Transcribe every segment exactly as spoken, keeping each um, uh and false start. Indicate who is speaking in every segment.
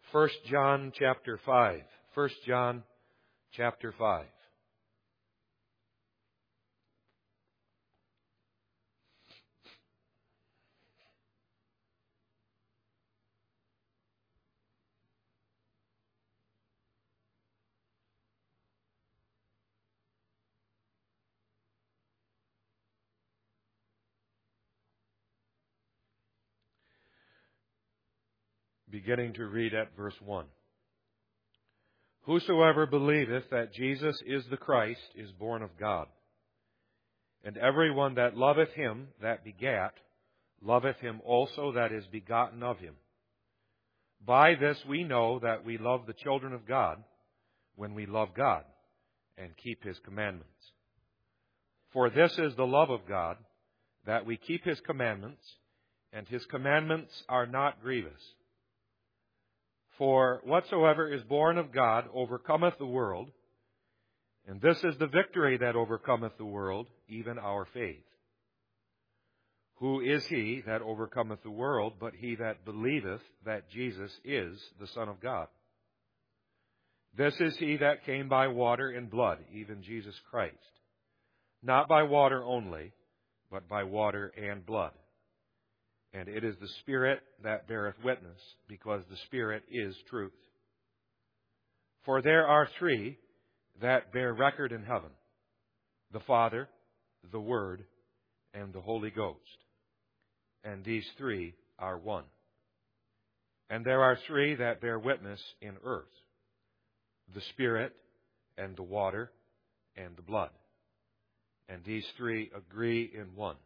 Speaker 1: First John chapter five. First John chapter five. Beginning to read at verse one. Whosoever believeth that Jesus is the Christ is born of God. And every one that loveth him that begat, loveth him also that is begotten of him. By this we know that we love the children of God, when we love God and keep his commandments. For this is the love of God, that we keep his commandments, and his commandments are not grievous. For whatsoever is born of God overcometh the world, and this is the victory that overcometh the world, even our faith. Who is he that overcometh the world, but he that believeth that Jesus is the Son of God? This is he that came by water and blood, even Jesus Christ. Not by water only, but by water and blood. And it is the Spirit that beareth witness, because the Spirit is truth. For there are three that bear record in heaven, the Father, the Word, and the Holy Ghost. And these three are one. And there are three that bear witness in earth, the Spirit, and the water, and the blood. And these three agree in one.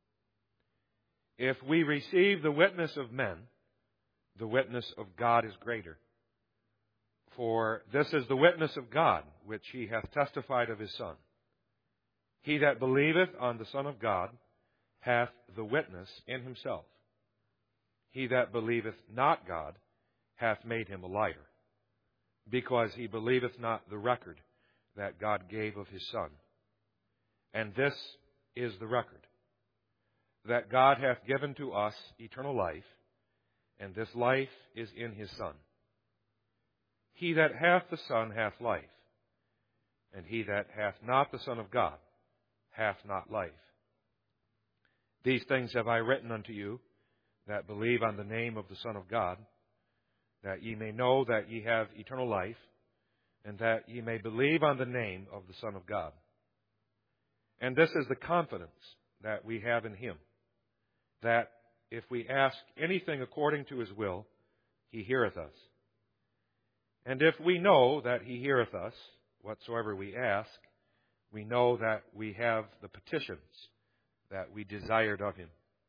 Speaker 1: If we receive the witness of men, the witness of God is greater. For this is the witness of God, which he hath testified of his Son. He that believeth on the Son of God hath the witness in himself. He that believeth not God hath made him a liar, because he believeth not the record that God gave of his Son. And this is the record, that God hath given to us eternal life, and this life is in his Son. He that hath the Son hath life, and he that hath not the Son of God hath not life. These things have I written unto you, that believe on the name of the Son of God, that ye may know that ye have eternal life, and that ye may believe on the name of the Son of God. And this is the confidence that we have in him, that if we ask anything according to his will, he heareth us. And if we know that he heareth us, whatsoever we ask, we know that we have the petitions that we desired of him.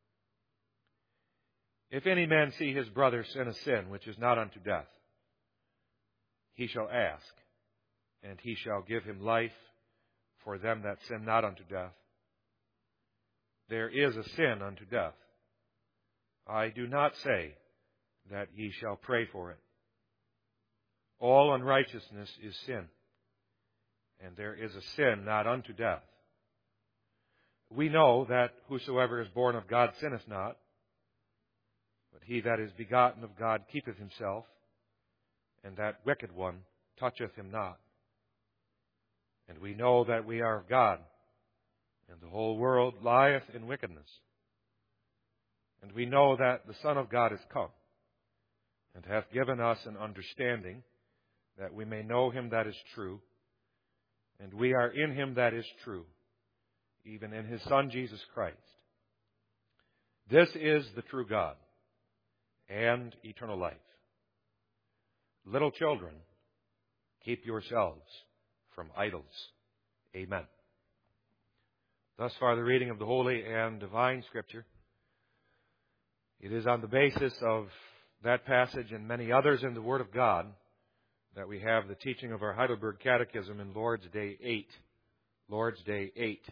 Speaker 1: If any man see his brother sin a sin which is not unto death, he shall ask, and he shall give him life for them that sin not unto death. There is a sin unto death. I do not say that ye shall pray for it. All unrighteousness is sin, and there is a sin not unto death. We know that whosoever is born of God sinneth not, but he that is begotten of God keepeth himself, and that wicked one toucheth him not. And we know that we are of God, and the whole world lieth in wickedness. And we know that the Son of God is come, and hath given us an understanding, that we may know him that is true, and we are in him that is true, even in his Son Jesus Christ. This is the true God, and eternal life. Little children, keep yourselves from idols. Amen. Thus far the reading of the Holy and Divine Scripture. It is on the basis of that passage and many others in the Word of God that we have the teaching of our Heidelberg Catechism in Lord's Day eight. Lord's Day eight.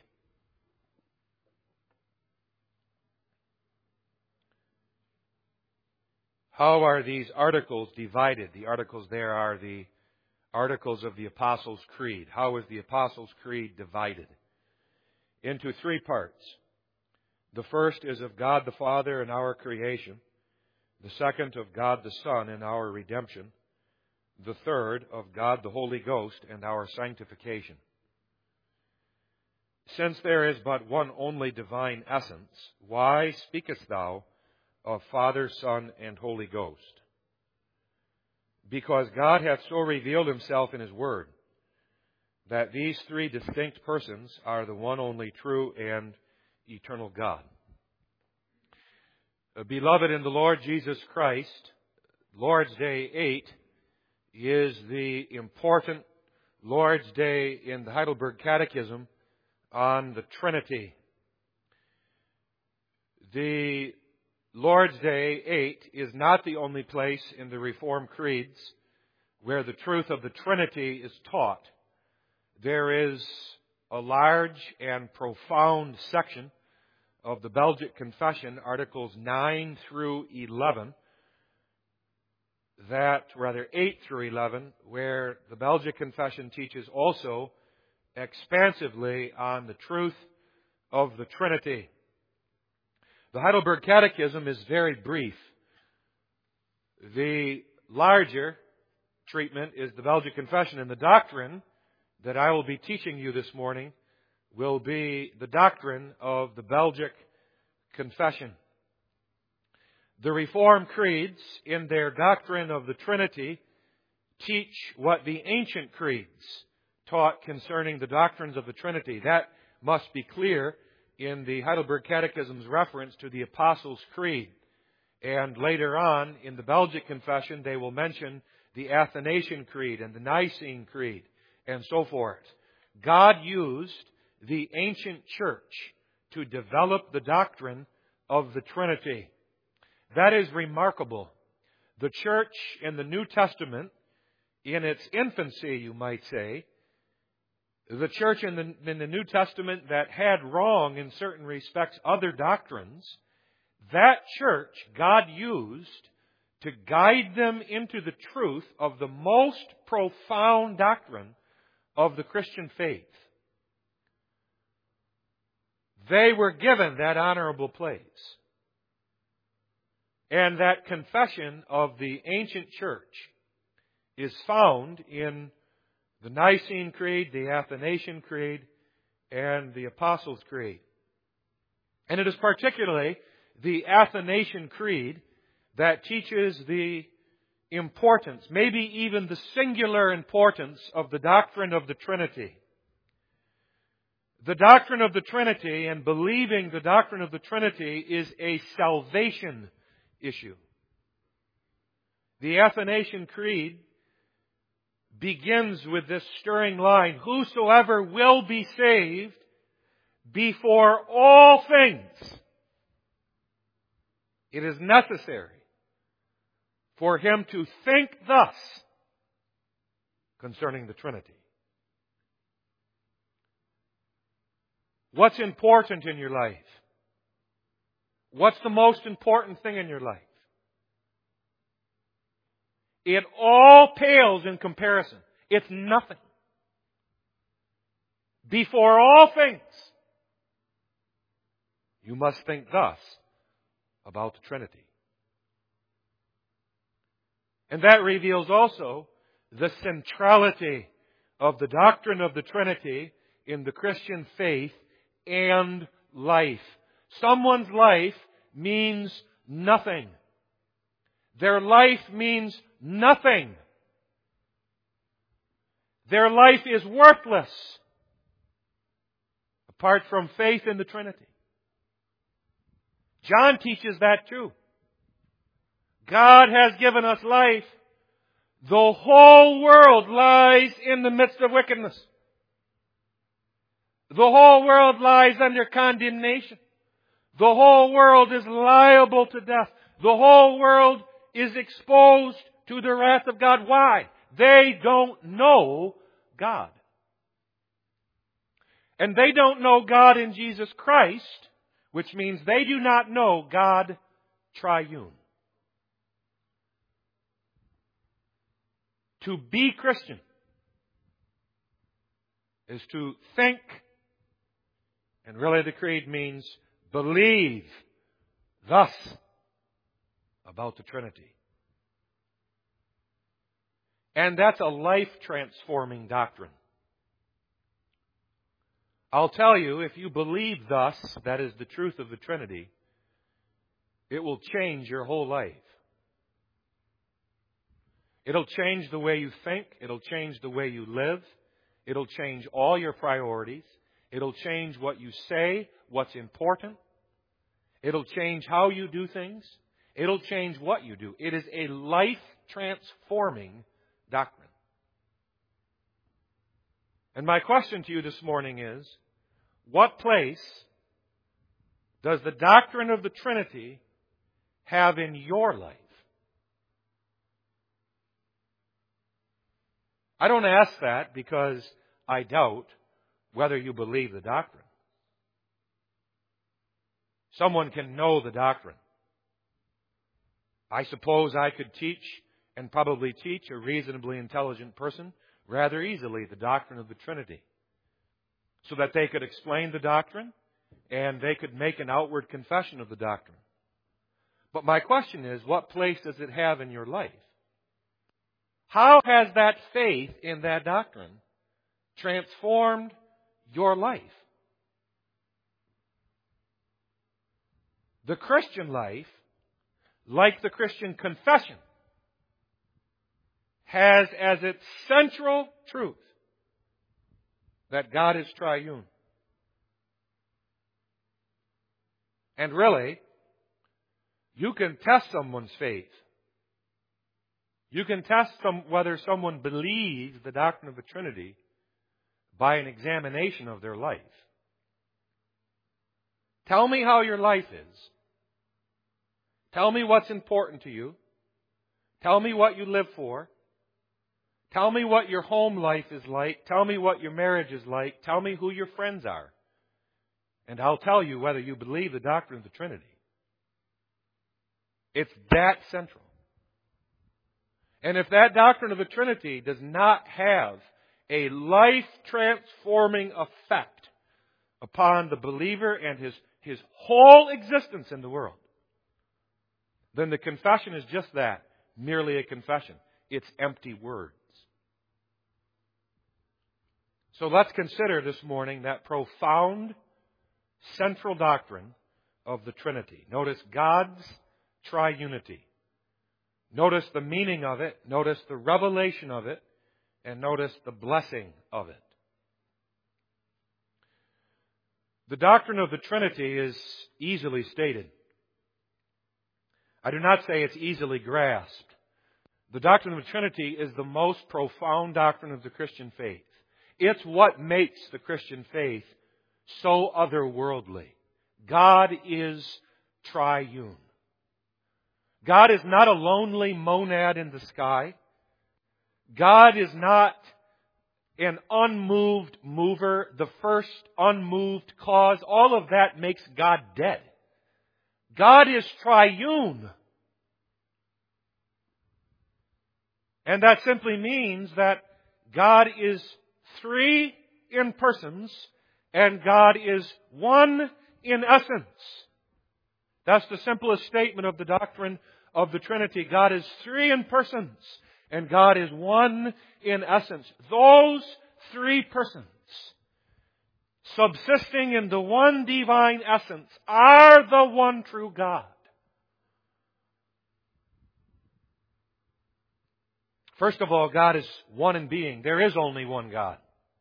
Speaker 1: How are these articles divided? The articles there are the articles of the Apostles' Creed. How is the Apostles' Creed divided? Into three parts. The first is of God the Father and our creation. The second, of God the Son and our redemption. The third, of God the Holy Ghost and our sanctification. Since there is but one only divine essence, why speakest thou of Father, Son, and Holy Ghost? Because God hath so revealed Himself in His Word, that these three distinct persons are the one only true and eternal God. Beloved in the Lord Jesus Christ, Lord's Day eight is the important Lord's Day in the Heidelberg Catechism on the Trinity. The Lord's Day eight is not the only place in the Reformed creeds where the truth of the Trinity is taught. There is a large and profound section of the Belgic Confession, Articles nine through eleven, that, rather eight through eleven, where the Belgic Confession teaches also expansively on the truth of the Trinity. The Heidelberg Catechism is very brief. The larger treatment is the Belgic Confession, and the doctrine that I will be teaching you this morning will be the doctrine of the Belgic Confession. The Reformed creeds, in their doctrine of the Trinity, teach what the ancient creeds taught concerning the doctrines of the Trinity. That must be clear in the Heidelberg Catechism's reference to the Apostles' Creed. And later on, in the Belgic Confession, they will mention the Athanasian Creed and the Nicene Creed and so forth. God used the ancient church to develop the doctrine of the Trinity. That is remarkable. The church in the New Testament, in its infancy, you might say, the church in the, in the New Testament that had wrong in certain respects other doctrines, that church God used to guide them into the truth of the most profound doctrine of the Christian faith. They were given that honorable place. And that confession of the ancient church is found in the Nicene Creed, the Athanasian Creed, and the Apostles' Creed. And it is particularly the Athanasian Creed that teaches the importance, maybe even the singular importance, of the doctrine of the Trinity. The doctrine of the Trinity and believing the doctrine of the Trinity is a salvation issue. The Athanasian Creed begins with this stirring line, "Whosoever will be saved before all things, it is necessary for him to think thus concerning the Trinity." What's important in your life? What's the most important thing in your life? It all pales in comparison. It's nothing. Before all things, you must think thus about the Trinity. And that reveals also the centrality of the doctrine of the Trinity in the Christian faith and life. Someone's life means nothing. Their life means nothing. Their life is worthless apart from faith in the Trinity. John teaches that too. God has given us life. The whole world lies in the midst of wickedness. The whole world lies under condemnation. The whole world is liable to death. The whole world is exposed to the wrath of God. Why? They don't know God. And they don't know God in Jesus Christ, which means they do not know God triune. To be Christian is to think, and really the creed means believe thus about the Trinity. And that's a life-transforming doctrine. I'll tell you, if you believe thus, that is the truth of the Trinity, it will change your whole life. It'll change the way you think. It'll change the way you live. It'll change all your priorities. It'll change what you say, what's important. It'll change how you do things. It'll change what you do. It is a life-transforming doctrine. And my question to you this morning is, what place does the doctrine of the Trinity have in your life? I don't ask that because I doubt whether you believe the doctrine. Someone can know the doctrine. I suppose I could teach and probably teach a reasonably intelligent person rather easily the doctrine of the Trinity, so that they could explain the doctrine and they could make an outward confession of the doctrine. But my question is, what place does it have in your life? How has that faith in that doctrine transformed your life? The Christian life, like the Christian confession, has as its central truth that God is triune. And really, you can test someone's faith. You can test some, whether someone believes the doctrine of the Trinity by an examination of their life. Tell me how your life is. Tell me what's important to you. Tell me what you live for. Tell me what your home life is like. Tell me what your marriage is like. Tell me who your friends are. And I'll tell you whether you believe the doctrine of the Trinity. It's that central. And if that doctrine of the Trinity does not have a life-transforming effect upon the believer and his, his whole existence in the world, then the confession is just that, merely a confession. It's empty words. So let's consider this morning that profound central doctrine of the Trinity. Notice God's triunity. Notice the meaning of it. Notice the revelation of it. And notice the blessing of it. The doctrine of the Trinity is easily stated. I do not say it's easily grasped. The doctrine of the Trinity is the most profound doctrine of the Christian faith. It's what makes the Christian faith so otherworldly. God is triune. God is not a lonely monad in the sky. God is not an unmoved mover, the first unmoved cause. All of that makes God dead. God is triune. And that simply means that God is three in persons and God is one in essence. That's the simplest statement of the doctrine of the Trinity. God is three in persons and God is one in essence. Those three persons, subsisting in the one divine essence, are the one true God. First of all, God is one in being. There is only one God.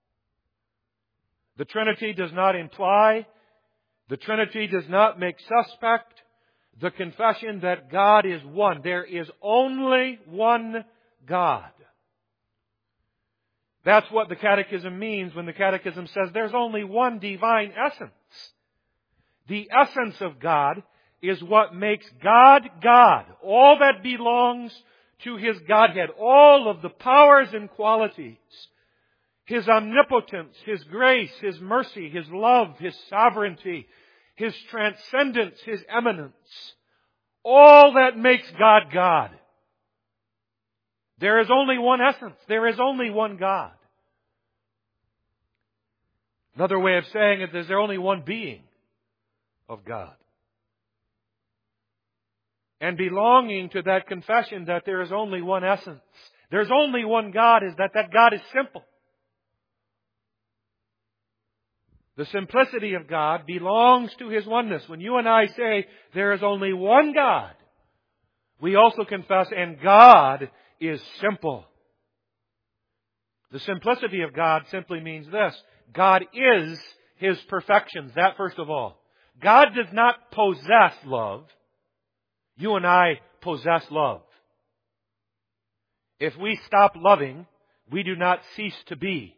Speaker 1: The Trinity does not imply, the Trinity does not make suspect the confession that God is one. There is only one God. That's what the Catechism means when the Catechism says there's only one divine essence. The essence of God is what makes God God. All that belongs to His Godhead. All of the powers and qualities. His omnipotence, His grace, His mercy, His love, His sovereignty, His transcendence, His eminence. All that makes God God. There is only one essence. There is only one God. Another way of saying it is there's only one being of God. and belonging to that confession that there is only one essence. There's only one God, is that that God is simple. The simplicity of God belongs to His oneness. When you and I say there is only one God, we also confess, and God is simple. The simplicity of God simply means this: God is His perfections. That first of all. God does not possess love. You and I possess love. If we stop loving, we do not cease to be.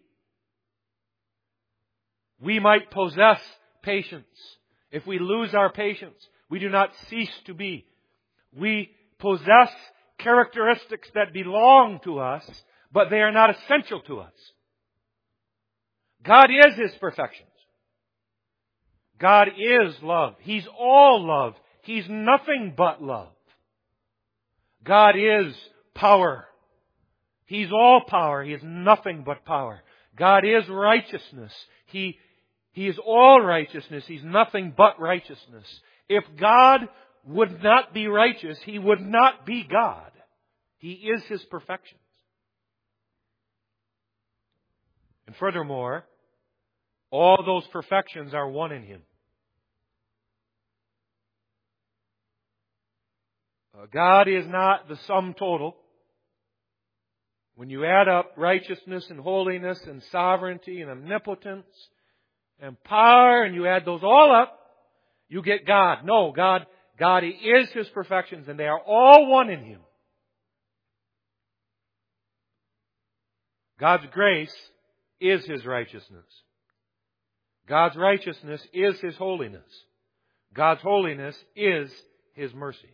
Speaker 1: We might possess patience. If we lose our patience, we do not cease to be. We possess characteristics that belong to us, but they are not essential to us. God is His perfections. God is love. He's all love. He's nothing but love. God is power. He's all power. He is nothing but power. God is righteousness. He, he is all righteousness. He's nothing but righteousness. If God would not be righteous, He would not be God. He is His perfections. And furthermore, all those perfections are one in Him. Uh, God is not the sum total. When you add up righteousness and holiness and sovereignty and omnipotence and power, and you add those all up, you get God. No, God, God is His perfections, and they are all one in Him. God's grace is His righteousness. God's righteousness is His holiness. God's holiness is His mercy.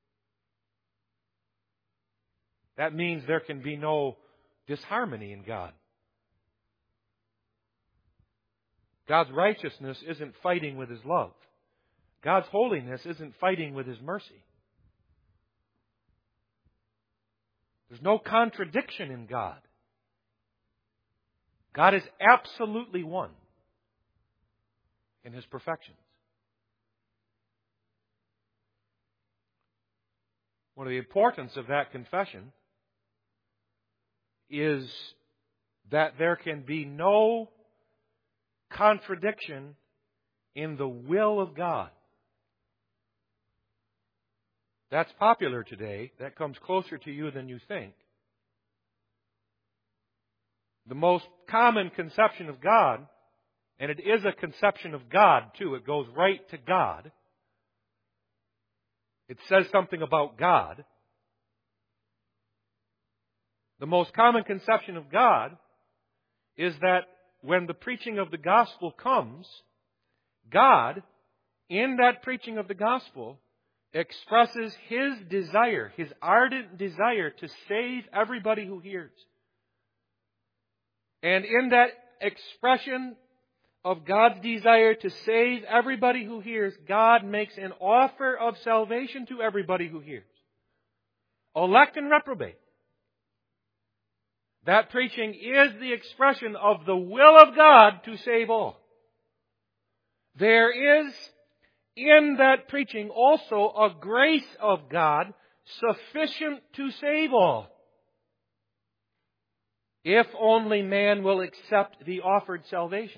Speaker 1: That means there can be no disharmony in God. God's righteousness isn't fighting with His love. God's holiness isn't fighting with His mercy. There's no contradiction in God. God is absolutely one in His perfections. One of the importance of that confession is that there can be no contradiction in the will of God. That's popular today. That comes closer to you than you think. The most common conception of God, and it is a conception of God too, it goes right to God. It says something about God. The most common conception of God is that when the preaching of the gospel comes, God, in that preaching of the gospel, expresses His desire, His ardent desire to save everybody who hears. And in that expression of God's desire to save everybody who hears, God makes an offer of salvation to everybody who hears. Elect and reprobate. That preaching is the expression of the will of God to save all. There is in that preaching also a grace of God sufficient to save all, if only man will accept the offered salvation.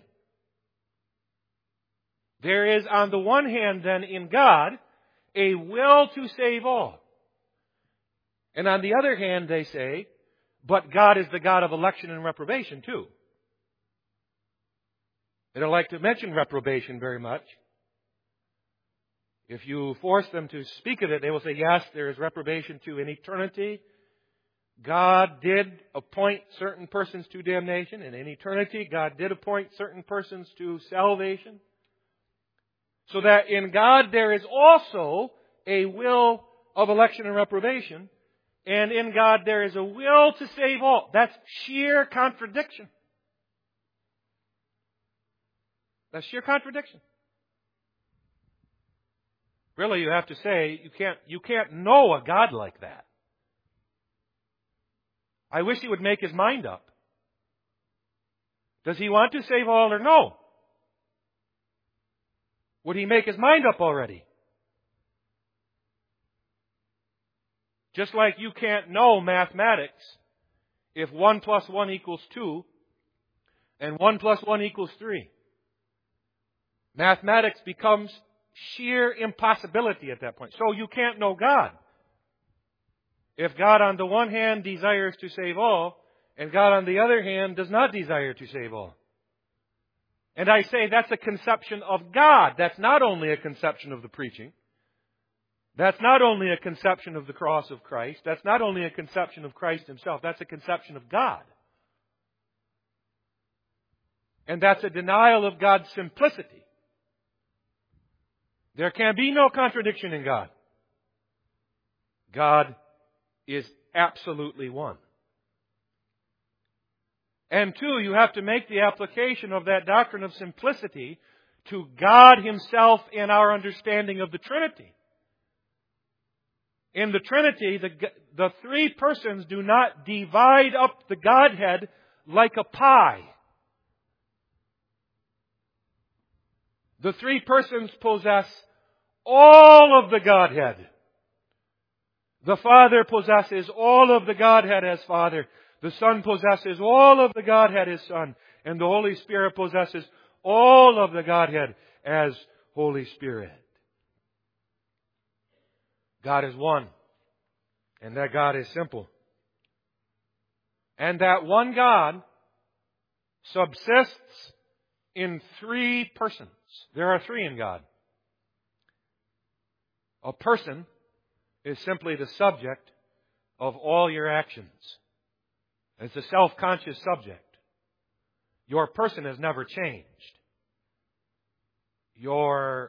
Speaker 1: There is, on the one hand, then, in God, a will to save all. And on the other hand, they say, but God is the God of election and reprobation, too. They don't like to mention reprobation very much. If you force them to speak of it, they will say, yes, there is reprobation too. In eternity, God did appoint certain persons to damnation. And in eternity, God did appoint certain persons to salvation. So that in God there is also a will of election and reprobation. And in God there is a will to save all. That's sheer contradiction. That's sheer contradiction. Really, you have to say, you can't, you can't know a God like that. I wish He would make His mind up. Does He want to save all or no? Would He make His mind up already? Just like you can't know mathematics if one plus one equals two and one plus one equals three. Mathematics becomes sheer impossibility at that point. So you can't know God. If God on the one hand desires to save all, and God on the other hand does not desire to save all. And I say that's a conception of God. That's not only a conception of the preaching. That's not only a conception of the cross of Christ. That's not only a conception of Christ Himself. That's a conception of God. And that's a denial of God's simplicity. There can be no contradiction in God. God is absolutely one. And two, you have to make the application of that doctrine of simplicity to God Himself in our understanding of the Trinity. In the Trinity, the, the three persons do not divide up the Godhead like a pie. The three persons possess all of the Godhead. The Father possesses all of the Godhead as Father. The Son possesses all of the Godhead as Son. And the Holy Spirit possesses all of the Godhead as Holy Spirit. God is one. And that God is simple. And that one God subsists in three persons. There are three in God. A person is simply the subject of all your actions. It's a self-conscious subject. Your person has never changed. Your,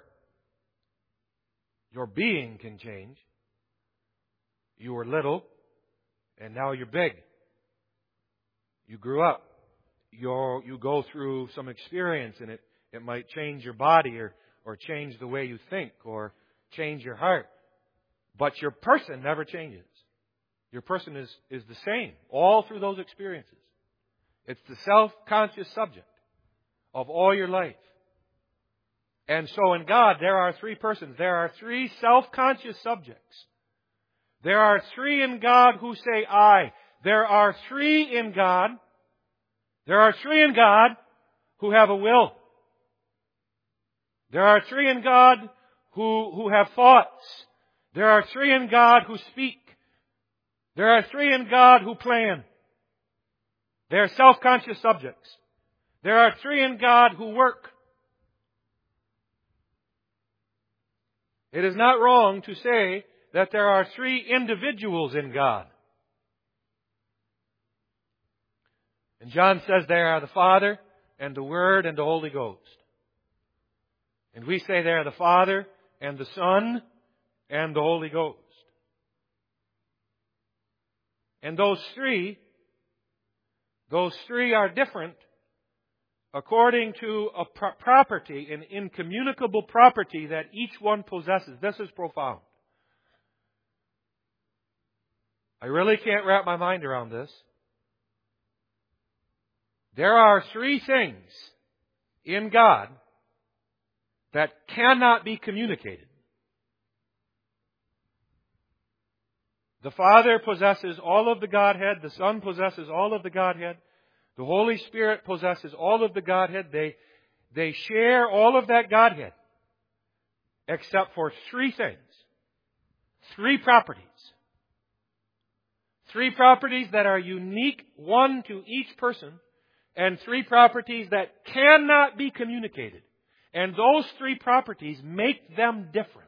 Speaker 1: your being can change. You were little, and now you're big. You grew up. You're, you go through some experience, and it, it might change your body or, or change the way you think or change your heart. But your person never changes. Your person is, is the same all through those experiences. It's the self-conscious subject of all your life. And so in God, there are three persons. There are three self-conscious subjects. There are three in God who say I. There are three in God. There are three in God who have a will. There are three in God who, who have thoughts. There are three in God who speak. There are three in God who plan. They are self-conscious subjects. There are three in God who work. It is not wrong to say that there are three individuals in God. And John says they are the Father and the Word and the Holy Ghost. And we say they are the Father and the Son and the Holy Ghost. And those three, those three are different according to a pro- property, an incommunicable property that each one possesses. This is profound. I really can't wrap my mind around this. There are three things in God that cannot be communicated. The Father possesses all of the Godhead. The Son possesses all of the Godhead. The Holy Spirit possesses all of the Godhead. They, they share all of that Godhead except for three things. Three properties. Three properties that are unique, one to each person, and three properties that cannot be communicated. And those three properties make them different.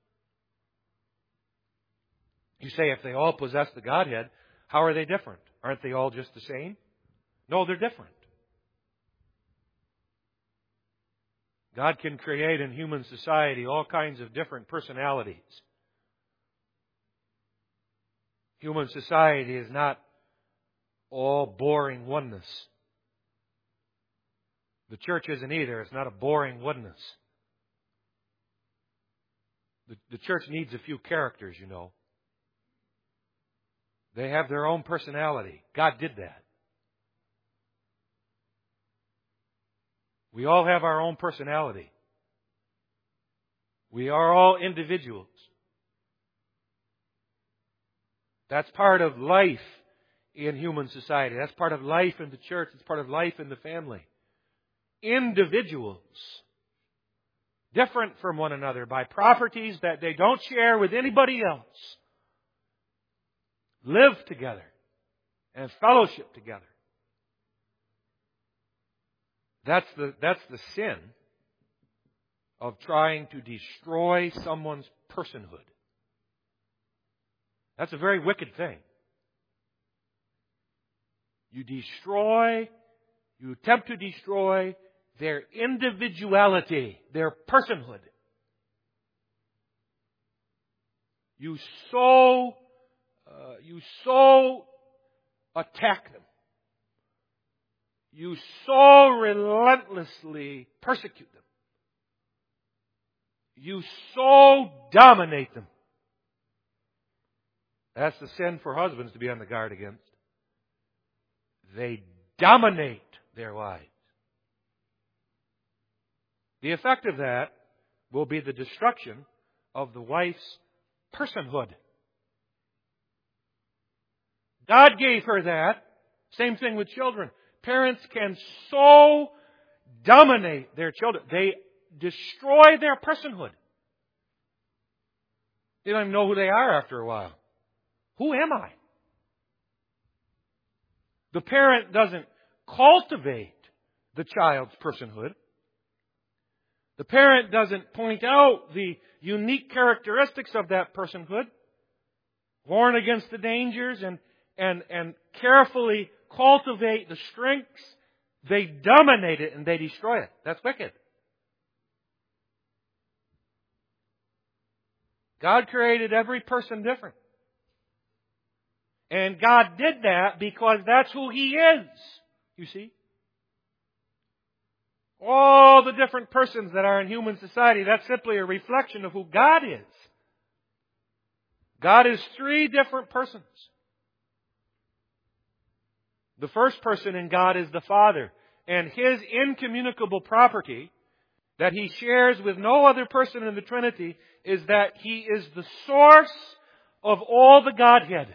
Speaker 1: You say, if they all possess the Godhead, how are they different? Aren't they all just the same? No, they're different. God can create in human society all kinds of different personalities. Human society is not all boring oneness. The church isn't either. It's not a boring oneness. The, the church needs a few characters, you know. They have their own personality. God did that. We all have our own personality. We are all individuals. That's part of life in human society. That's part of life in the church. It's part of life in the family. Individuals, different from one another by properties that they don't share with anybody else, live together and fellowship together. That's the, that's the sin of trying to destroy someone's personhood. That's a very wicked thing. You destroy, you attempt to destroy their individuality, their personhood. You so, uh, you so attack them. You so relentlessly persecute them. You so dominate them. That's the sin for husbands to be on the guard against. They dominate their wives. The effect of that will be the destruction of the wife's personhood. God gave her that. Same thing with children. Parents can so dominate their children. They destroy their personhood. They don't even know who they are after a while. Who am I? The parent doesn't cultivate the child's personhood. The parent doesn't point out the unique characteristics of that personhood, warn against the dangers, and, and, and carefully cultivate the strengths. They dominate it and they destroy it. That's wicked. God created every person different. And God did that because that's who He is. You see? All the different persons that are in human society, that's simply a reflection of who God is. God is three different persons. The first person in God is the Father. And His incommunicable property that He shares with no other person in the Trinity is that He is the source of all the Godhead.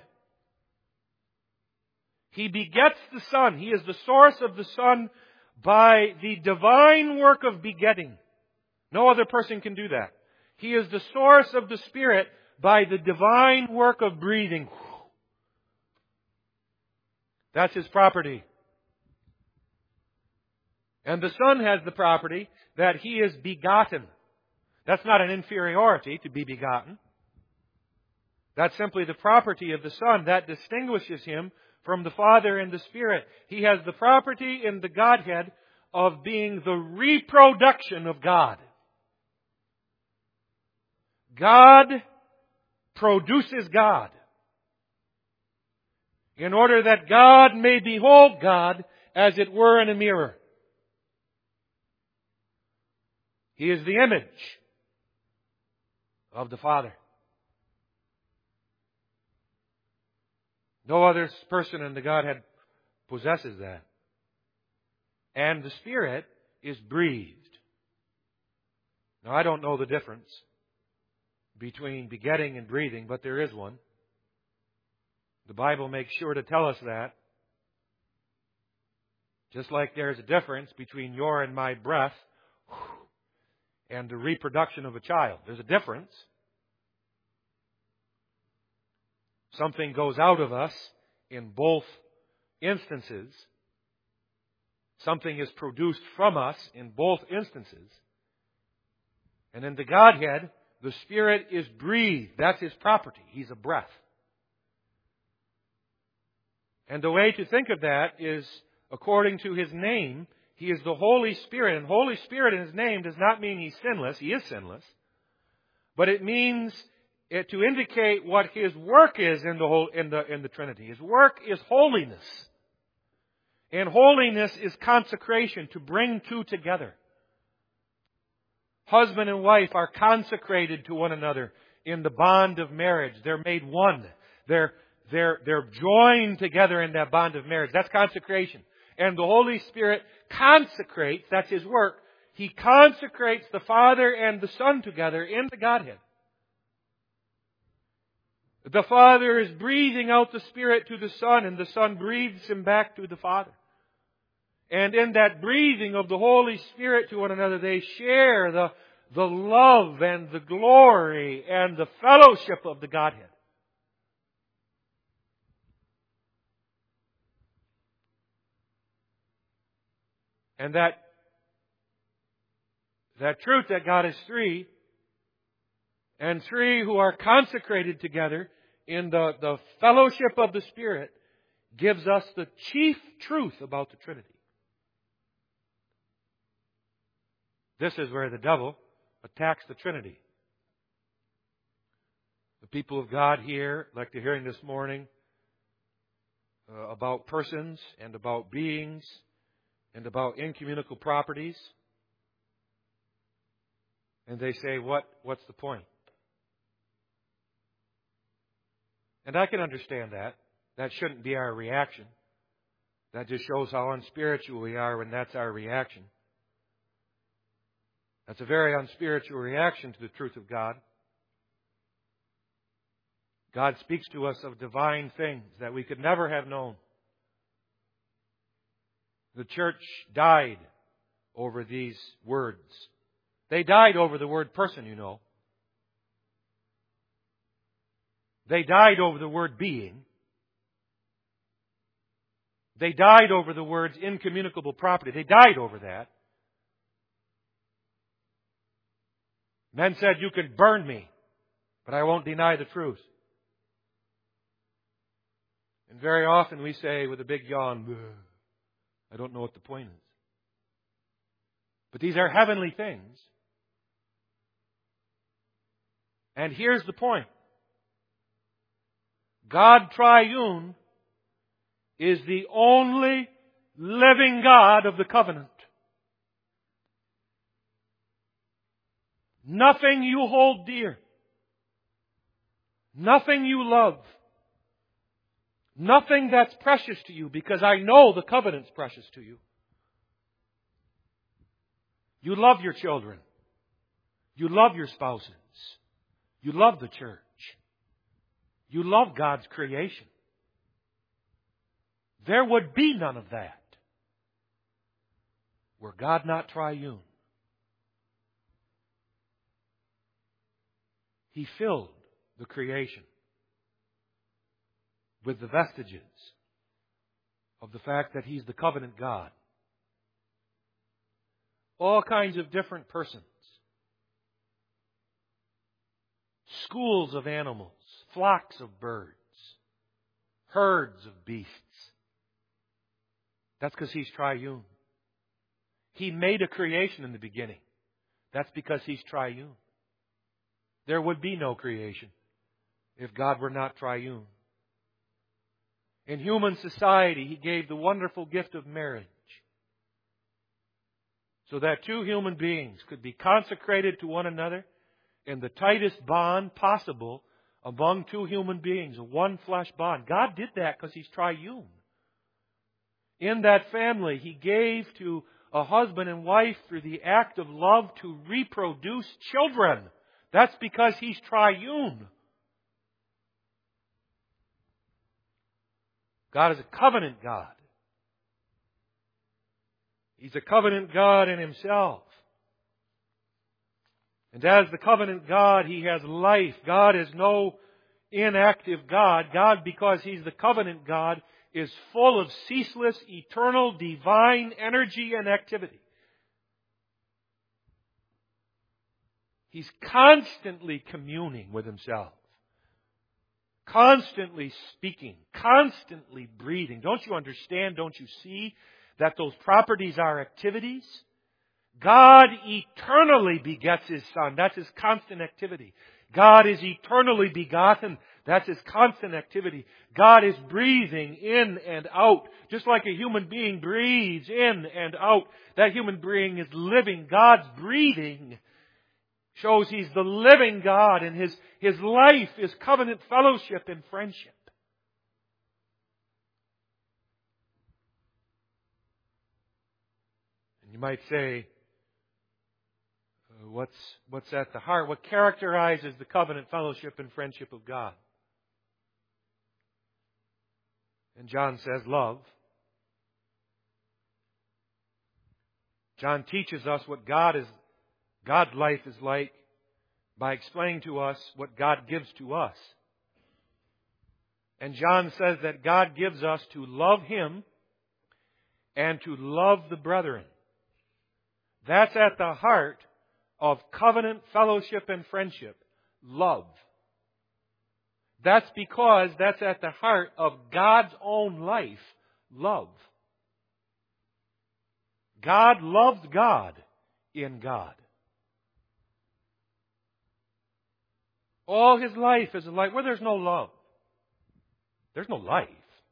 Speaker 1: He begets the Son. He is the source of the Son by the divine work of begetting. No other person can do that. He is the source of the Spirit by the divine work of breathing. That's His property. And the Son has the property that He is begotten. That's not an inferiority to be begotten. That's simply the property of the Son that distinguishes Him from the Father and the Spirit. He has the property in the Godhead of being the reproduction of God. God produces God in order that God may behold God as it were in a mirror. He is the image of the Father. No other person in the Godhead possesses that. And the Spirit is breathed. Now, I don't know the difference between begetting and breathing, but there is one. The Bible makes sure to tell us that. Just like there's a difference between your and my breath and the reproduction of a child. There's a difference. Something goes out of us in both instances. Something is produced from us in both instances. And in the Godhead, the Spirit is breathed. That's His property. He's a breath. And the way to think of that is, according to His name, He is the Holy Spirit. And Holy Spirit in His name does not mean He's sinless. He is sinless. But it means it to indicate what His work is in the whole, in the in the Trinity. His work is holiness. And holiness is consecration, to bring two together. Husband and wife are consecrated to one another in the bond of marriage. They're made one. They're they're they're joined together in that bond of marriage. That's consecration. And the Holy Spirit consecrates, that's His work. He consecrates the Father and the Son together in the Godhead. The Father is breathing out the Spirit to the Son, and the Son breathes Him back to the Father. And in that breathing of the Holy Spirit to one another, they share the, the love and the glory and the fellowship of the Godhead. And that, that truth that God is three, and three who are consecrated together in the, the fellowship of the Spirit, gives us the chief truth about the Trinity. This is where the devil attacks the Trinity. The people of God here, like they're hearing this morning, uh, about persons and about beings and about incommunicable properties. And they say, what, what's the point? And I can understand that. That shouldn't be our reaction. That just shows how unspiritual we are when that's our reaction. That's a very unspiritual reaction to the truth of God. God speaks to us of divine things that we could never have known. The church died over these words. They died over the word person, you know. They died over the word being. They died over the words incommunicable property. They died over that. Men said, you can burn me, but I won't deny the truth. And very often we say with a big yawn, I don't know what the point is. But these are heavenly things. And here's the point. God Triune is the only living God of the covenant. Nothing you hold dear. Nothing you love. Nothing that's precious to you, because I know the covenant's precious to you. You love your children. You love your spouses. You love the church. You love God's creation. There would be none of that were God not triune. He filled the creation with the vestiges of the fact that He's the covenant God. All kinds of different persons. Schools of animals, flocks of birds, herds of beasts. That's because He's triune. He made a creation in the beginning. That's because He's triune. There would be no creation if God were not triune. In human society, He gave the wonderful gift of marriage so that two human beings could be consecrated to one another in the tightest bond possible among two human beings, a one flesh bond. God did that because He's triune. In that family, He gave to a husband and wife through the act of love to reproduce children. That's because He's triune. God is a covenant God. He's a covenant God in Himself. And as the covenant God, He has life. God is no inactive God. God, because He's the covenant God, is full of ceaseless, eternal, divine energy and activity. He's constantly communing with Himself. Constantly speaking. Constantly breathing. Don't you understand? Don't you see that those properties are activities? God eternally begets His Son. That's His constant activity. God is eternally begotten. That's His constant activity. God is breathing in and out. Just like a human being breathes in and out. That human being is living. God's breathing shows He's the living God, and His, His life is covenant fellowship and friendship. And you might say, uh, what's, what's at the heart? What characterizes the covenant fellowship and friendship of God? And John says love. John teaches us what God is, God's life is like by explaining to us what God gives to us. And John says that God gives us to love Him and to love the brethren. That's at the heart of covenant, fellowship, and friendship. Love. That's because that's at the heart of God's own life. Love. God loved God in God. All His life is a life where there's no love. There's no life.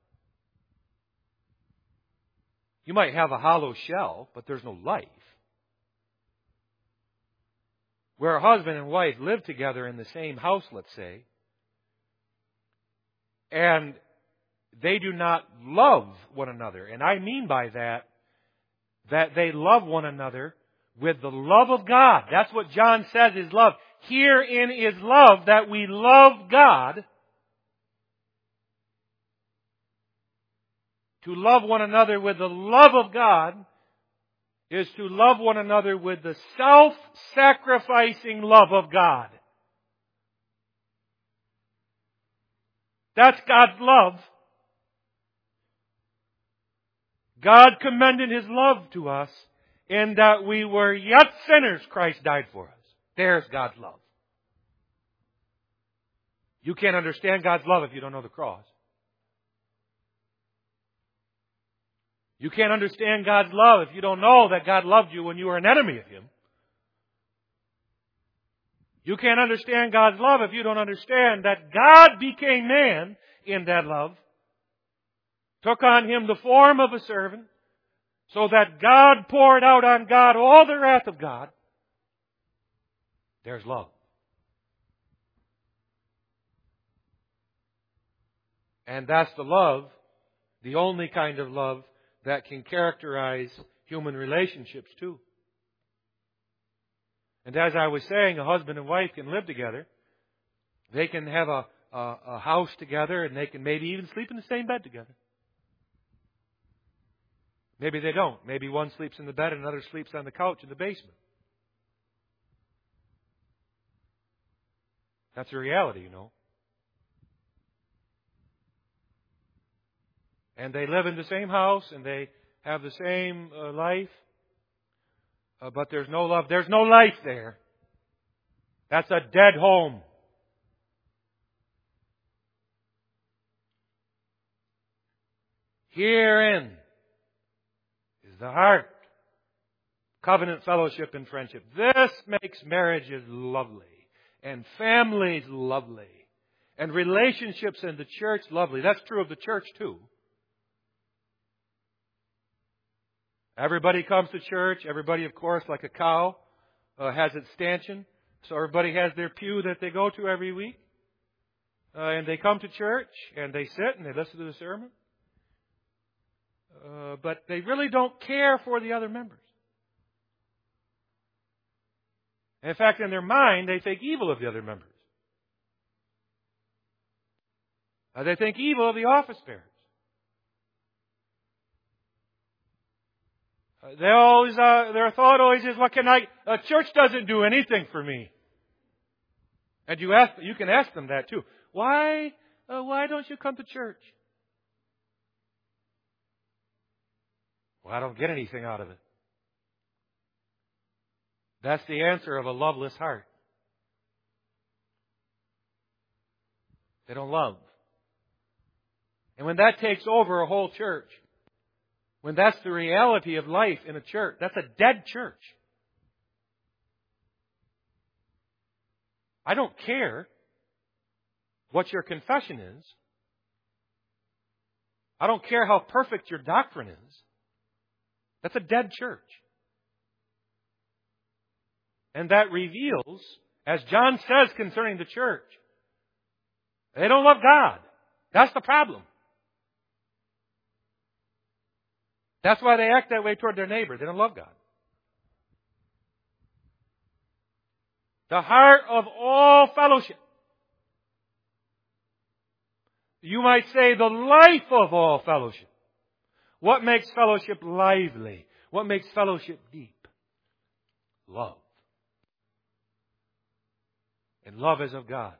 Speaker 1: You might have a hollow shell, but there's no life. Where a husband and wife live together in the same house, let's say, and they do not love one another. And I mean by that, that they love one another with the love of God. That's what John says is love. Herein is love, that we love God. To love one another with the love of God is to love one another with the self-sacrificing love of God. That's God's love. God commended His love to us in that we were yet sinners, Christ died for us. There's God's love. You can't understand God's love if you don't know the cross. You can't understand God's love if you don't know that God loved you when you were an enemy of Him. You can't understand God's love if you don't understand that God became man in that love, took on Him the form of a servant, so that God poured out on God all the wrath of God. There's love. And that's the love, the only kind of love that can characterize human relationships too. And as I was saying, a husband and wife can live together. They can have a, a, a house together, and they can maybe even sleep in the same bed together. Maybe they don't. Maybe one sleeps in the bed and another sleeps on the couch in the basement. That's a reality, you know. And they live in the same house, and they have the same uh, life. Uh, but there's no love. There's no life there. That's a dead home. Herein is the heart. Covenant, fellowship, and friendship. This makes marriages lovely. And families lovely. And relationships in the church lovely. That's true of the church too. Everybody comes to church. Everybody, of course, like a cow, uh, has its stanchion. So everybody has their pew that they go to every week. Uh, and they come to church, and they sit, and they listen to the sermon. Uh, but they really don't care for the other members. In fact, in their mind, they think evil of the other members. Uh, they think evil of the office bearers. Uh, they always, uh, their thought always is, "What can I? Uh, church doesn't do anything for me." And you ask, you can ask them that too. Why? Uh, why don't you come to church? Well, I don't get anything out of it. That's the answer of a loveless heart. They don't love. And when that takes over a whole church, when that's the reality of life in a church, that's a dead church. I don't care what your confession is. I don't care how perfect your doctrine is. That's a dead church. And that reveals, as John says concerning the church, they don't love God. That's the problem. That's why they act that way toward their neighbor. They don't love God. The heart of all fellowship. You might say the life of all fellowship. What makes fellowship lively? What makes fellowship deep? Love. And love is of God.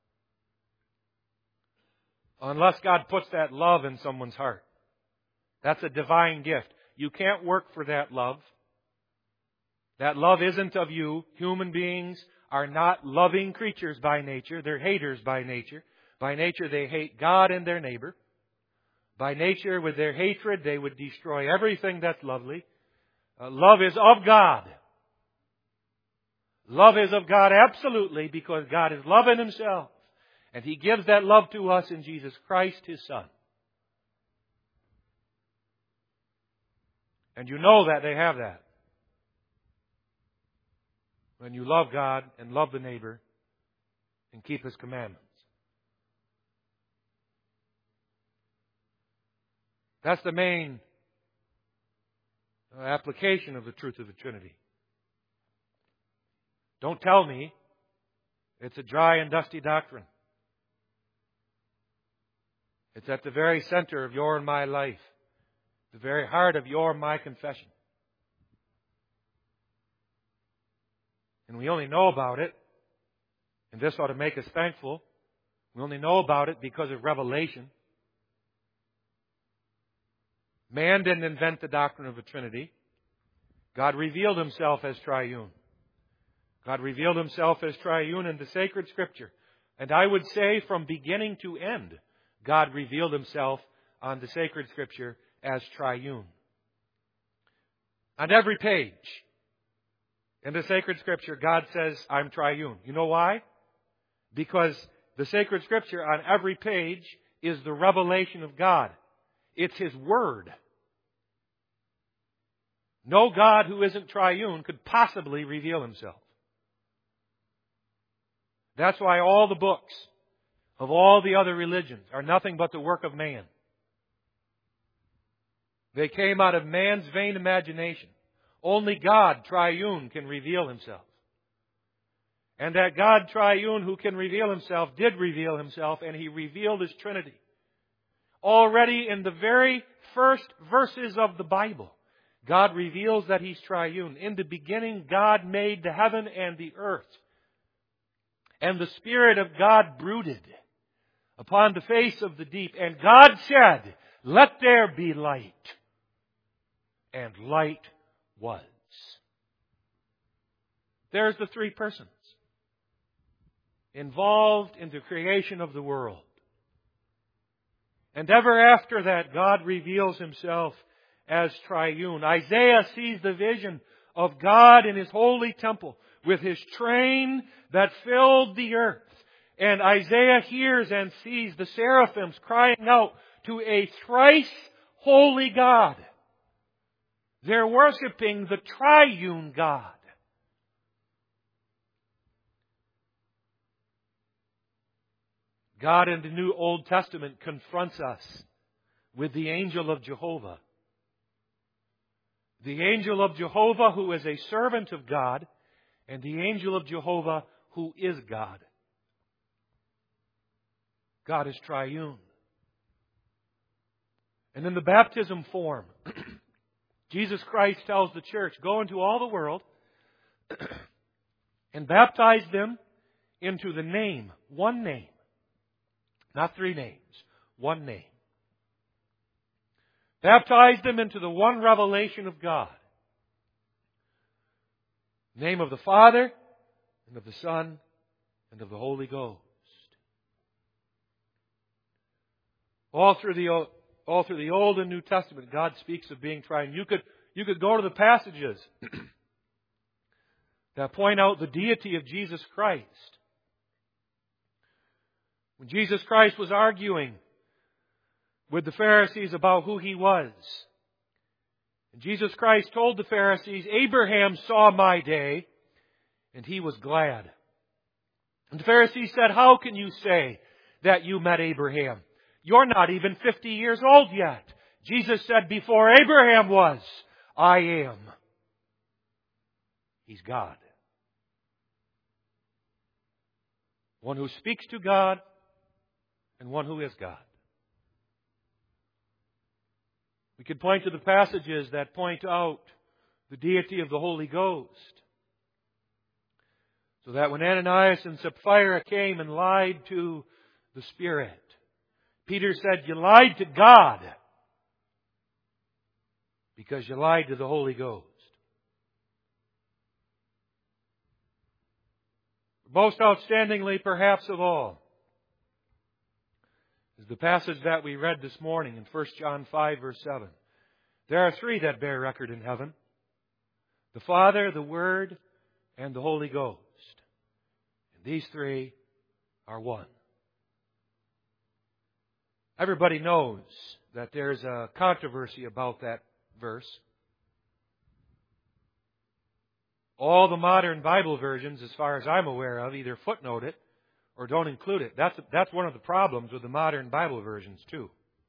Speaker 1: Unless God puts that love in someone's heart. That's a divine gift. You can't work for that love. That love isn't of you. Human beings are not loving creatures by nature. They're haters by nature. By nature, they hate God and their neighbor. By nature, with their hatred, they would destroy everything that's lovely. Uh, love is of God. Love is of God absolutely, because God is love in Himself. And He gives that love to us in Jesus Christ, His Son. And you know that they have that. When you love God and love the neighbor and keep His commandments. That's the main application of the truth of the Trinity. Don't tell me it's a dry and dusty doctrine. It's at the very center of your and my life. The very heart of your and my confession. And we only know about it, and this ought to make us thankful. We only know about it because of revelation. Man didn't invent the doctrine of the Trinity. God revealed Himself as triune. God revealed Himself as triune in the sacred Scripture. And I would say from beginning to end, God revealed Himself on the sacred Scripture as triune. On every page in the sacred Scripture, God says, I'm triune. You know why? Because the sacred Scripture on every page is the revelation of God. It's His Word. No God who isn't triune could possibly reveal Himself. That's why all the books of all the other religions are nothing but the work of man. They came out of man's vain imagination. Only God, triune, can reveal Himself. And that God, triune, who can reveal Himself, did reveal Himself, and He revealed His Trinity. Already in the very first verses of the Bible, God reveals that He's triune. In the beginning, God made the heaven and the earth. And the Spirit of God brooded upon the face of the deep. And God said, let there be light. And light was. There's the three persons involved in the creation of the world. And ever after that, God reveals Himself as triune. Isaiah sees the vision of God in His holy temple with His train that filled the earth. And Isaiah hears and sees the seraphims crying out to a thrice holy God. They're worshiping the triune God. God in the New Old Testament confronts us with the angel of Jehovah. The angel of Jehovah who is a servant of God, and the angel of Jehovah who is God. God is triune. And in the baptism form, Jesus Christ tells the church, go into all the world and baptize them into the name, one name. Not three names, one name. Baptize them into the one revelation of God. Name of the Father, and of the Son, and of the Holy Ghost. All through the all through the Old and New Testament, God speaks of being triune. You could you could go to the passages that point out the deity of Jesus Christ. When Jesus Christ was arguing with the Pharisees about who He was, and Jesus Christ told the Pharisees, Abraham saw my day, and he was glad. And the Pharisees said, how can you say that you met Abraham? You're not even fifty years old yet. Jesus said, before Abraham was, I am. He's God. One who speaks to God and one who is God. We could point to the passages that point out the deity of the Holy Ghost. So that when Ananias and Sapphira came and lied to the Spirit, Peter said, "You lied to God because you lied to the Holy Ghost." Most outstandingly, perhaps of all, is the passage that we read this morning in First John five, verse seven. There are three that bear record in heaven: the Father, the Word, and the Holy Ghost. And these three are one. Everybody knows that there's a controversy about that verse. All the modern Bible versions, as far as I'm aware of, either footnote it or don't include it. That's, that's one of the problems with the modern Bible versions, too.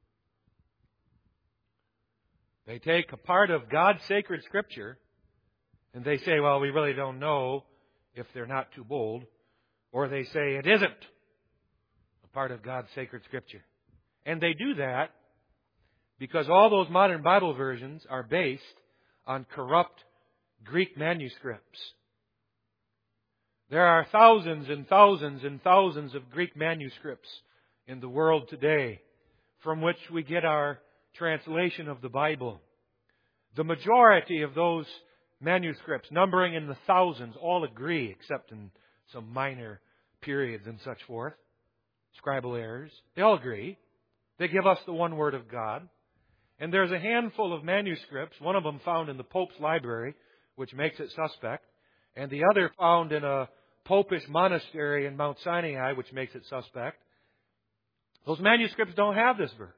Speaker 1: They take a part of God's sacred Scripture and they say, well, we really don't know if they're not too bold. Or they say it isn't a part of God's sacred Scripture. And they do that because all those modern Bible versions are based on corrupt Greek manuscripts. There are thousands and thousands and thousands of Greek manuscripts in the world today from which we get our translation of the Bible. The majority of those manuscripts, numbering in the thousands, all agree, except in some minor periods and such forth, scribal errors. They all agree. They give us the one Word of God. And there's a handful of manuscripts, one of them found in the Pope's library, which makes it suspect, and the other found in a Popish monastery in Mount Sinai, which makes it suspect. Those manuscripts don't have this verse.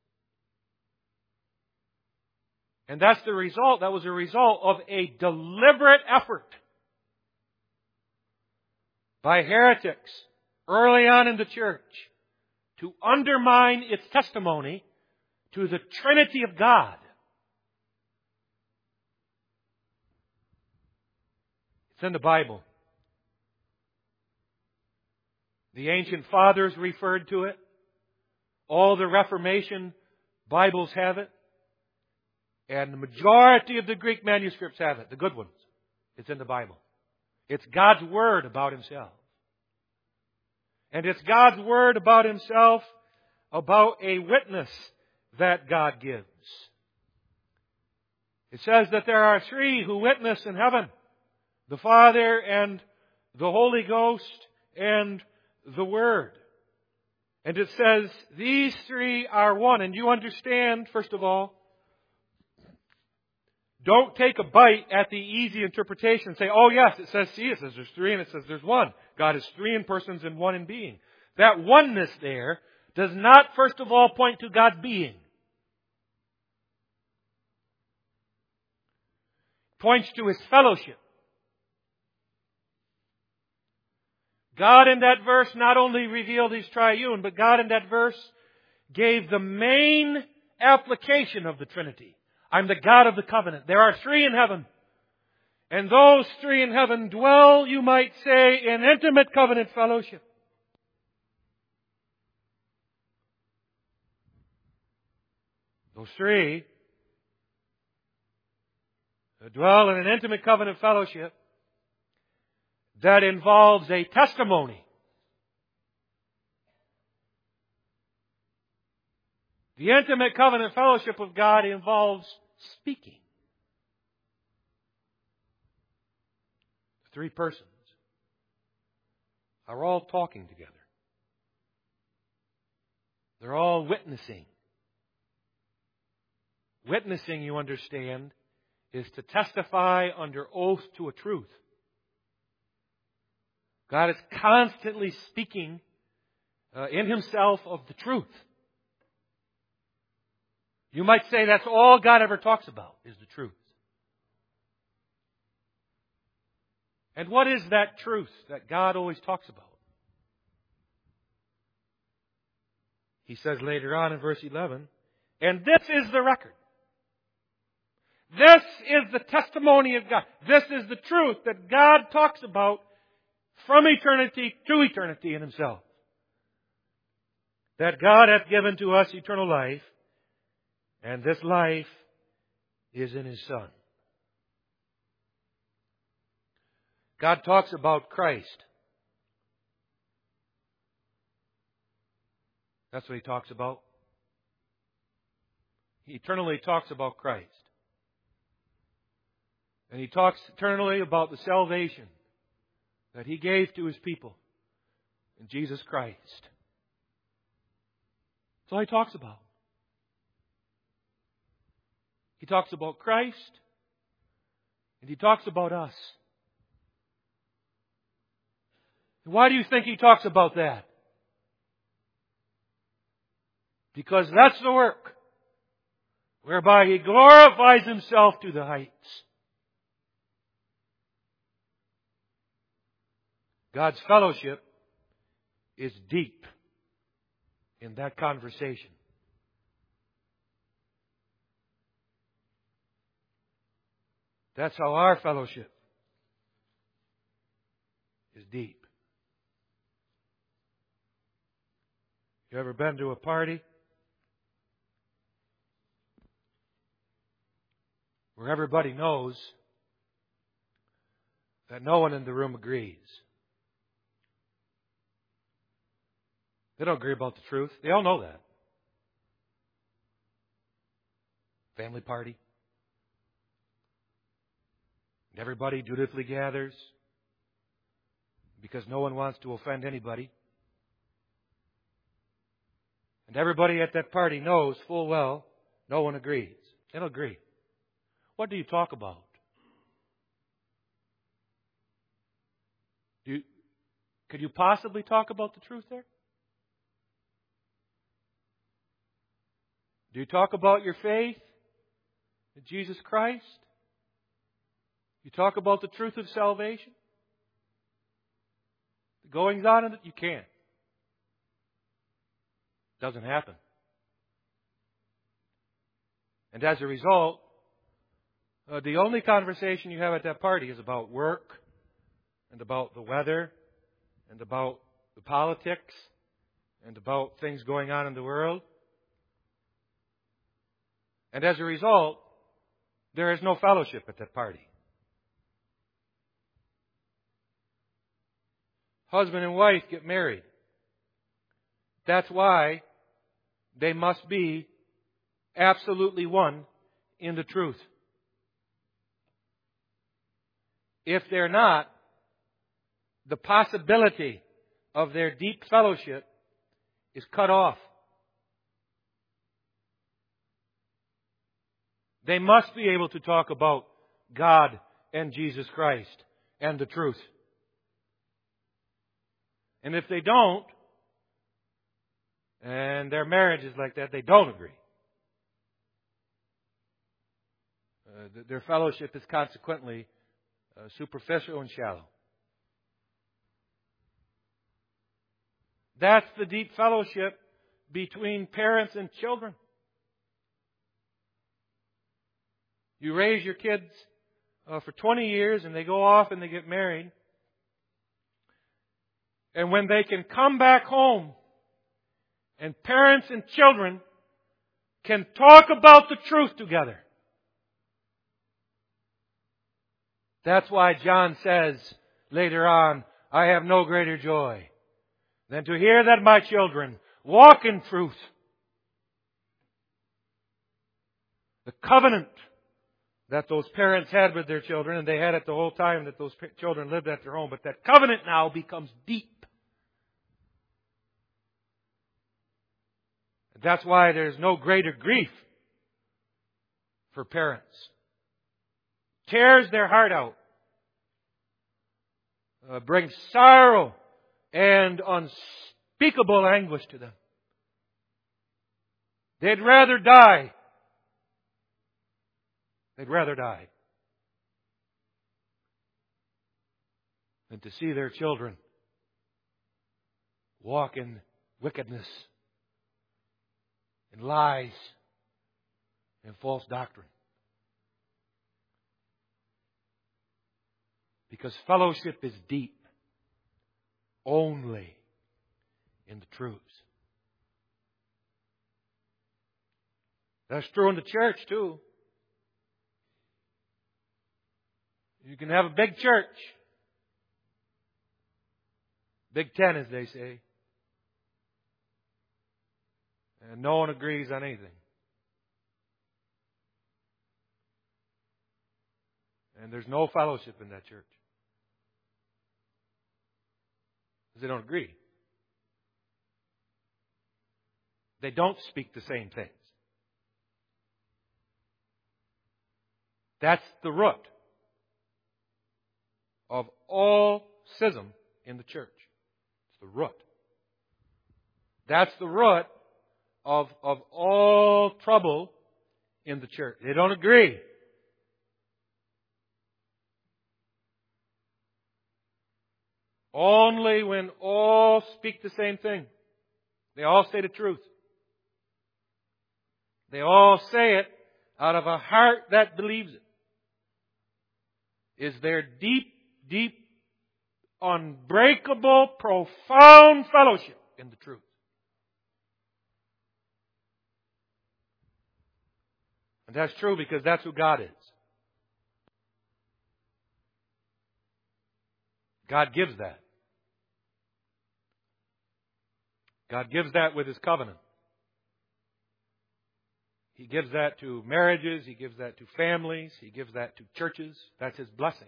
Speaker 1: And that's the result, that was a result of a deliberate effort by heretics early on in the church to undermine its testimony to the Trinity of God. It's in the Bible. The ancient fathers referred to it. All the Reformation Bibles have it. And the majority of the Greek manuscripts have it, the good ones. It's in the Bible. It's God's Word about Himself. And it's God's Word about Himself about a witness that God gives. It says that there are three who witness in heaven: the Father and the Holy Ghost and the Word. And it says these three are one. And you understand, first of all, don't take a bite at the easy interpretation and say, oh yes, it says, see, it says there's three and it says there's one. God is three in persons and one in being. That oneness there does not, first of all, point to God being. It points to His fellowship. God in that verse not only revealed His triune, but God in that verse gave the main application of the Trinity. I'm the God of the covenant. There are three in heaven. And those three in heaven dwell, you might say, in intimate covenant fellowship. Those three dwell in an intimate covenant fellowship that involves a testimony. The intimate covenant fellowship of God involves speaking. The three persons are all talking together. They're all witnessing. Witnessing, you understand, is to testify under oath to a truth. God is constantly speaking uh, in Himself of the truth. You might say that's all God ever talks about, is the truth. And what is that truth that God always talks about? He says later on in verse eleven, and this is the record. This is the testimony of God. This is the truth that God talks about from eternity to eternity in Himself. That God hath given to us eternal life, And this life is in His Son. God talks about Christ. That's what He talks about. He eternally talks about Christ. And He talks eternally about the salvation that He gave to His people in Jesus Christ. That's all He talks about. He talks about Christ, and He talks about us. And why do you think He talks about that? Because that's the work whereby He glorifies Himself to the heights. God's fellowship is deep in that conversation. That's how our fellowship is deep. You ever been to a party where everybody knows that no one in the room agrees? They don't agree about the truth. They all know that. Family party. And everybody dutifully gathers because no one wants to offend anybody. And everybody at that party knows full well no one agrees. They don't agree. What do you talk about? Do you, could you possibly talk about the truth there? Do you talk about your faith in Jesus Christ? You talk about the truth of salvation? The goings on in it? You can't. Doesn't happen. And as a result, uh, the only conversation you have at that party is about work and about the weather and about the politics and about things going on in the world. And as a result, there is no fellowship at that party. Husband and wife get married. That's why they must be absolutely one in the truth. If they're not, the possibility of their deep fellowship is cut off. They must be able to talk about God and Jesus Christ and the truth. And if they don't, and their marriage is like that, they don't agree. Uh, their fellowship is consequently uh, superficial and shallow. That's the deep fellowship between parents and children. You raise your kids uh, for twenty years and they go off and they get married. And when they can come back home and parents and children can talk about the truth together. That's why John says later on, I have no greater joy than to hear that my children walk in truth. The covenant that those parents had with their children, and they had it the whole time that those children lived at their home, but that covenant now becomes deep. That's why there's no greater grief for parents. Tears their heart out. Uh, brings sorrow and unspeakable anguish to them. They'd rather die. They'd rather die than to see their children walk in wickedness, in lies, and false doctrine. Because fellowship is deep only in the truths. That's true in the church too. You can have a big church. Big Ten, as they say. And no one agrees on anything. And there's no fellowship in that church. Because they don't agree. They don't speak the same things. That's the root of all schism in the church. It's the root. That's the root of, of all trouble in the church. They don't agree. Only when all speak the same thing. They all say the truth. They all say it out of a heart that believes it. Is their deep, deep, unbreakable, profound fellowship in the truth. And that's true because that's who God is. God gives that. God gives that with His covenant. He gives that to marriages. He gives that to families. He gives that to churches. That's His blessing.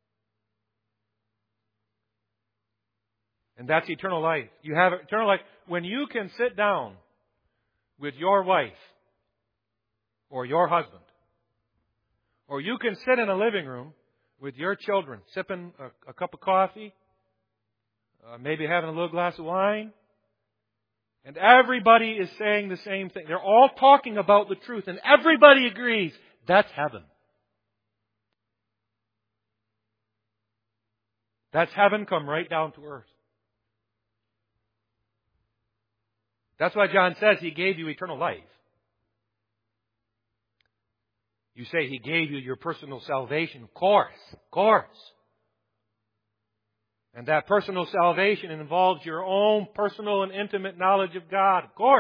Speaker 1: And that's eternal life. You have eternal life when you can sit down with your wife or your husband, or you can sit in a living room with your children, sipping a, a cup of coffee, uh, maybe having a little glass of wine, and everybody is saying the same thing. They're all talking about the truth, and everybody agrees. That's heaven. That's heaven come right down to earth. That's why John says He gave you eternal life. You say He gave you your personal salvation. Of course. Of course. And that personal salvation involves your own personal and intimate knowledge of God. Of course.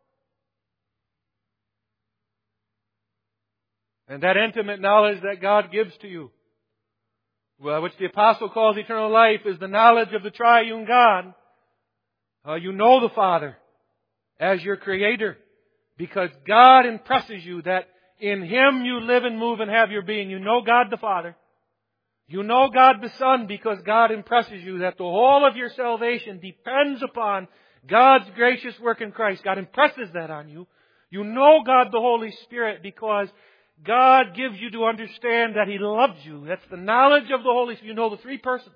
Speaker 1: And that intimate knowledge that God gives to you, well, which the Apostle calls eternal life, is the knowledge of the triune God. Uh, you know the Father as your Creator because God impresses you that in Him you live and move and have your being. You know God the Father. You know God the Son because God impresses you that the whole of your salvation depends upon God's gracious work in Christ. God impresses that on you. You know God the Holy Spirit because God gives you to understand that He loves you. That's the knowledge of the Holy Spirit. You know the three persons.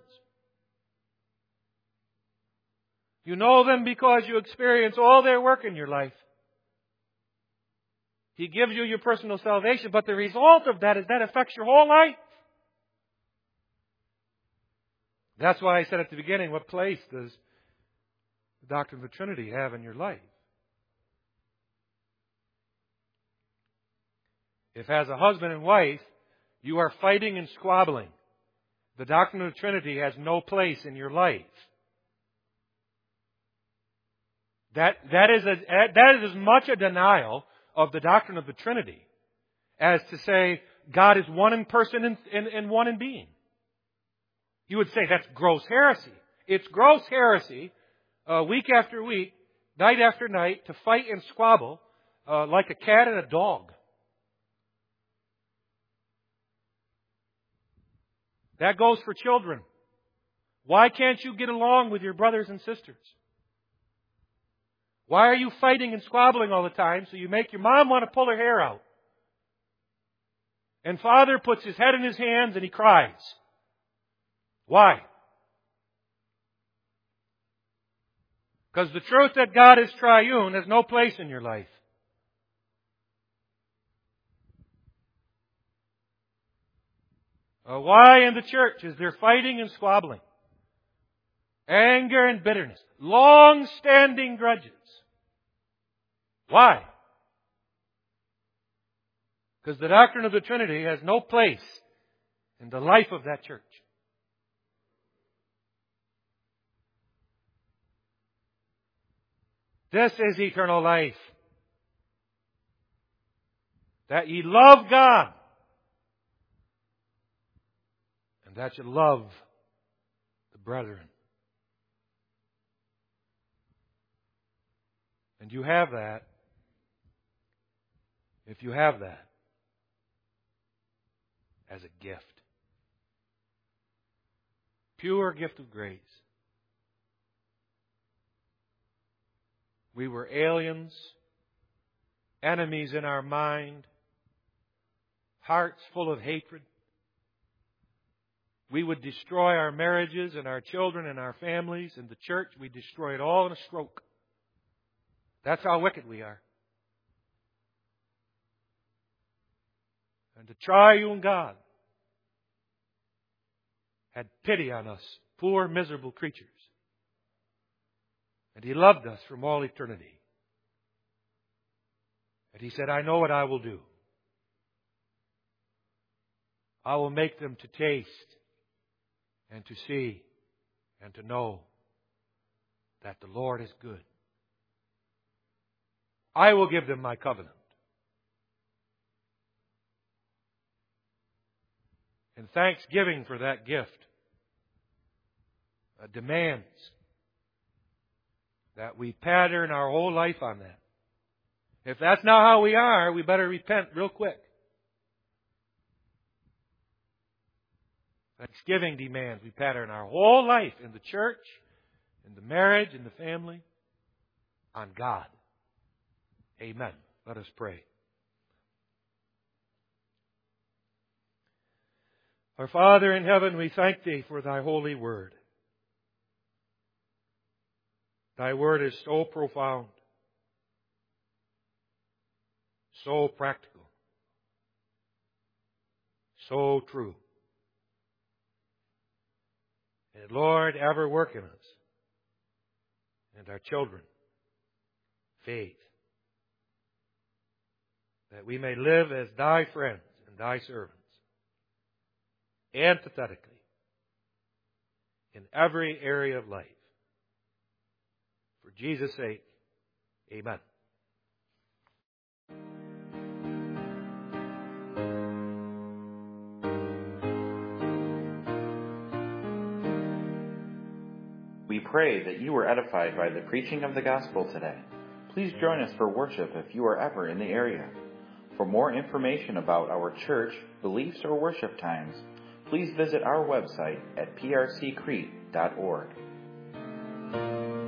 Speaker 1: You know them because you experience all their work in your life. He gives you your personal salvation, but the result of that is that affects your whole life. That's why I said at the beginning, what place does the doctrine of the Trinity have in your life? If as a husband and wife, you are fighting and squabbling, the doctrine of the Trinity has no place in your life. That, that, is a, that is as much a denial of the doctrine of the Trinity as to say God is one in person and, and, and one in being. You would say that's gross heresy. It's gross heresy uh, week after week, night after night, to fight and squabble uh, like a cat and a dog. That goes for children. Why can't you get along with your brothers and sisters? Why are you fighting and squabbling all the time so you make your mom want to pull her hair out? And father puts his head in his hands and he cries. Why? Because the truth that God is triune has no place in your life. Uh, why in the church is there fighting and squabbling? Anger and bitterness. Long-standing grudges. Why? Because the doctrine of the Trinity has no place in the life of that church. This is eternal life. that ye love God, and that you love the brethren. And you have that. If you have that as a gift. Pure gift of grace. We were aliens, enemies in our mind, hearts full of hatred. We would destroy our marriages and our children and our families and the church. We destroy it all in a stroke. That's how wicked we are. And the triune God had pity on us, poor, miserable creatures. And He loved us from all eternity. And He said, I know what I will do. I will make them to taste and to see and to know that the Lord is good. I will give them my covenant. And thanksgiving for that gift uh, demands that we pattern our whole life on that. If that's not how we are, we better repent real quick. Thanksgiving demands we pattern our whole life in the church, in the marriage, in the family, on God. Amen. Let us pray. Our Father in heaven, we thank Thee for Thy holy word. Thy word is so profound, so practical, so true. And Lord, ever work in us and our children faith, that we may live as Thy friends and Thy servants, empathetically, in every area of life. For Jesus' sake, amen.
Speaker 2: We pray that you were edified by the preaching of the gospel today. Please join us for worship if you are ever in the area. For more information about our church, beliefs, or worship times, please visit our website at p r c crete dot org.